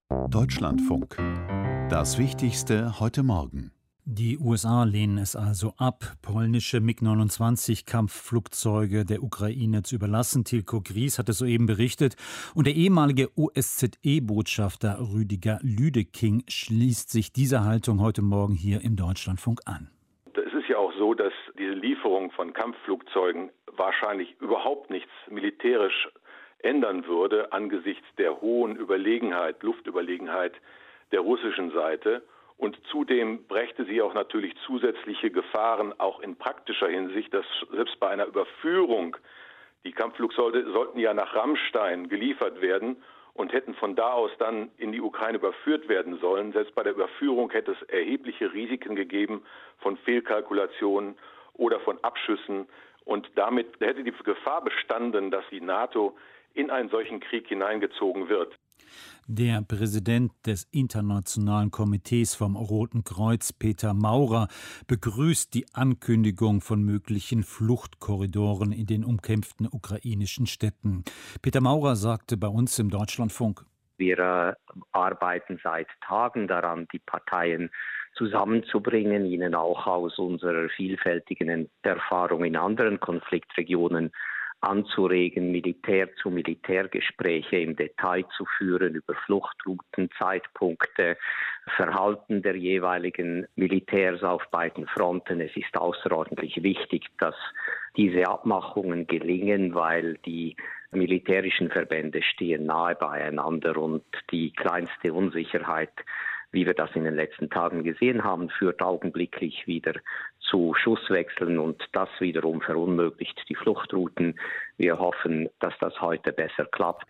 Deutschlandfunk. Das Wichtigste heute Morgen. Die USA lehnen es also ab, polnische MiG-29-Kampfflugzeuge der Ukraine zu überlassen. Tilko Gries hat es soeben berichtet. Und der ehemalige OSZE-Botschafter Rüdiger Lüdeking schließt sich dieser Haltung heute Morgen hier im Deutschlandfunk an. Es ist ja auch so, dass diese Lieferung von Kampfflugzeugen wahrscheinlich überhaupt nichts militärisch ändern würde angesichts der hohen Luftüberlegenheit der russischen Seite. Und zudem brächte sie auch natürlich zusätzliche Gefahren, auch in praktischer Hinsicht, dass selbst bei einer Überführung, die Kampfflugzeuge sollten ja nach Ramstein geliefert werden und hätten von da aus dann in die Ukraine überführt werden sollen. Selbst bei der Überführung hätte es erhebliche Risiken gegeben von Fehlkalkulationen oder von Abschüssen. Und damit hätte die Gefahr bestanden, dass die NATO in einen solchen Krieg hineingezogen wird. Der Präsident des Internationalen Komitees vom Roten Kreuz, Peter Maurer, begrüßt die Ankündigung von möglichen Fluchtkorridoren in den umkämpften ukrainischen Städten. Peter Maurer sagte bei uns im Deutschlandfunk: Wir arbeiten seit Tagen daran, die Parteien zusammenzubringen, ihnen auch aus unserer vielfältigen Erfahrung in anderen Konfliktregionen anzuregen, Militär-zu-Militär-Gespräche im Detail zu führen über Fluchtrouten, Zeitpunkte, Verhalten der jeweiligen Militärs auf beiden Fronten. Es ist außerordentlich wichtig, dass diese Abmachungen gelingen, weil die militärischen Verbände stehen nahe beieinander und die kleinste Unsicherheit, wie wir das in den letzten Tagen gesehen haben, führt augenblicklich wieder zu Schusswechseln und das wiederum verunmöglicht die Fluchtrouten. Wir hoffen, dass das heute besser klappt.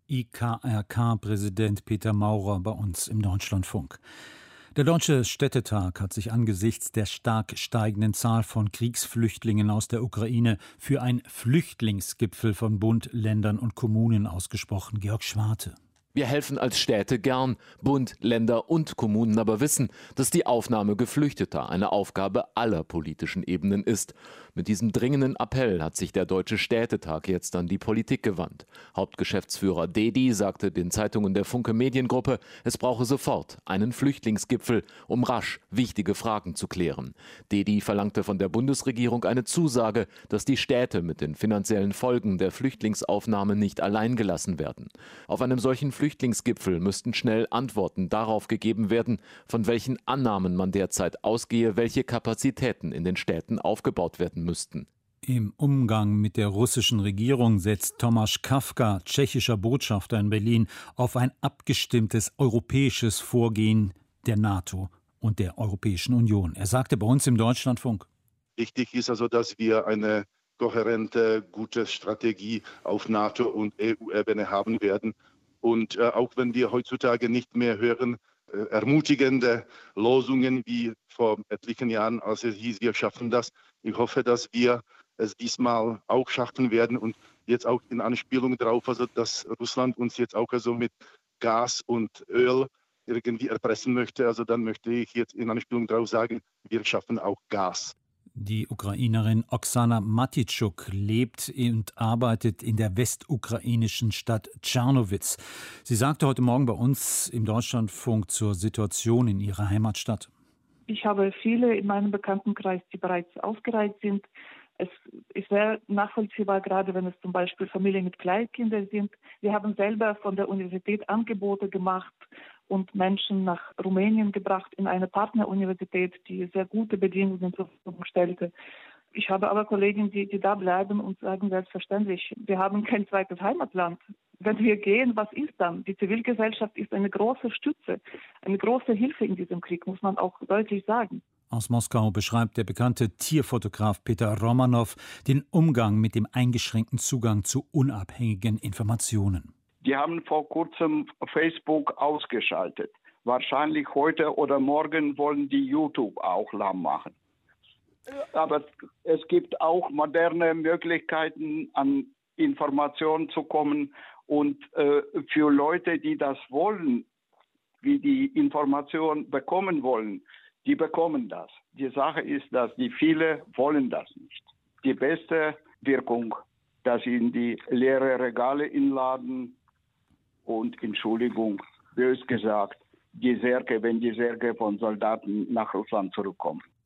IKRK-Präsident Peter Maurer bei uns im Deutschlandfunk. Der Deutsche Städtetag hat sich angesichts der stark steigenden Zahl von Kriegsflüchtlingen aus der Ukraine für einen Flüchtlingsgipfel von Bund, Ländern und Kommunen ausgesprochen. Georg Schwarte. Wir helfen als Städte gern, Bund, Länder und Kommunen aber wissen, dass die Aufnahme Geflüchteter eine Aufgabe aller politischen Ebenen ist. Mit diesem dringenden Appell hat sich der Deutsche Städtetag jetzt an die Politik gewandt. Hauptgeschäftsführer Dedi sagte den Zeitungen der Funke Mediengruppe, es brauche sofort einen Flüchtlingsgipfel, um rasch wichtige Fragen zu klären. Dedi verlangte von der Bundesregierung eine Zusage, dass die Städte mit den finanziellen Folgen der Flüchtlingsaufnahme nicht allein gelassen werden. Auf einem solchen Flüchtlingsgipfel müssten schnell Antworten darauf gegeben werden, von welchen Annahmen man derzeit ausgehe, welche Kapazitäten in den Städten aufgebaut werden müssten. Im Umgang mit der russischen Regierung setzt Tomasz Kafka, tschechischer Botschafter in Berlin, auf ein abgestimmtes europäisches Vorgehen der NATO und der Europäischen Union. Er sagte bei uns im Deutschlandfunk: Wichtig ist also, dass wir eine kohärente, gute Strategie auf NATO- und EU-Ebene haben werden. Und auch wenn wir heutzutage nicht mehr hören, ermutigende Losungen wie vor etlichen Jahren, als es hieß, wir schaffen das. Ich hoffe, dass wir es diesmal auch schaffen werden und jetzt auch in Anspielung darauf, also dass Russland uns jetzt auch also mit Gas und Öl irgendwie erpressen möchte. Also dann möchte ich jetzt in Anspielung darauf sagen, wir schaffen auch Gas. Die Ukrainerin Oksana Matitschuk lebt und arbeitet in der westukrainischen Stadt Tschernowitz. Sie sagte heute Morgen bei uns im Deutschlandfunk zur Situation in ihrer Heimatstadt: Ich habe viele in meinem Bekanntenkreis, die bereits ausgereist sind. Es ist sehr nachvollziehbar, gerade wenn es zum Beispiel Familien mit Kleinkindern sind. Wir haben selber von der Universität Angebote gemacht und Menschen nach Rumänien gebracht in eine Partneruniversität, die sehr gute Bedingungen zur Verfügung stellte. Ich habe aber Kollegen, die da bleiben und sagen selbstverständlich, wir haben kein zweites Heimatland. Wenn wir gehen, was ist dann? Die Zivilgesellschaft ist eine große Stütze, eine große Hilfe in diesem Krieg, muss man auch deutlich sagen. Aus Moskau beschreibt der bekannte Tierfotograf Peter Romanow den Umgang mit dem eingeschränkten Zugang zu unabhängigen Informationen. Die haben vor kurzem Facebook ausgeschaltet. Wahrscheinlich heute oder morgen wollen die YouTube auch lahm machen. Aber es gibt auch moderne Möglichkeiten, an Informationen zu kommen. Und für Leute, die das wollen, wie die Information bekommen wollen, die bekommen das. Die Sache ist, dass die viele wollen das nicht. Die beste Wirkung, dass sie in die leere Regale inladen und Entschuldigung, bös gesagt, die Särge, wenn die Särge von Soldaten nach Russland zurückkommen.